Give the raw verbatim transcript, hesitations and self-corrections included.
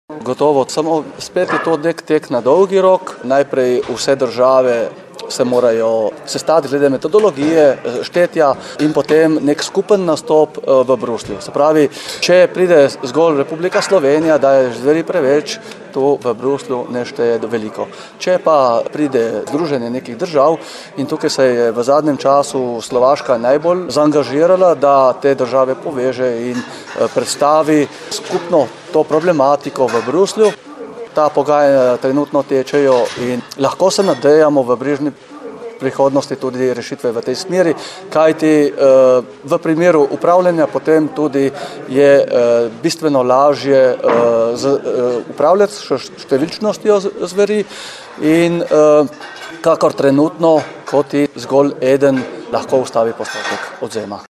Gotovo, samo spet je to nek tek na dolgi rok. Najprej vse države se morajo sestati glede metodologije, štetja in potem nek skupen nastop v Bruslju. Se pravi, če pride zgolj Republika Slovenija, da je zveri preveč, to v Bruslju ne šteje veliko. Če pa pride združenje nekih držav in tukaj se je v zadnjem času Slovaška najbolj zaangažirala, da te države poveže in predstavi skupno to problematiko v Bruslju. Ta pogajanja trenutno tečejo in lahko se nadejamo v bližnji prihodnosti tudi rešitve v tej smeri, kajti v primeru upravljanja potem tudi je bistveno lažje upravljati s številčnostjo zveri in kakor trenutno, kot zgolj eden lahko ustavi postopek odvzema.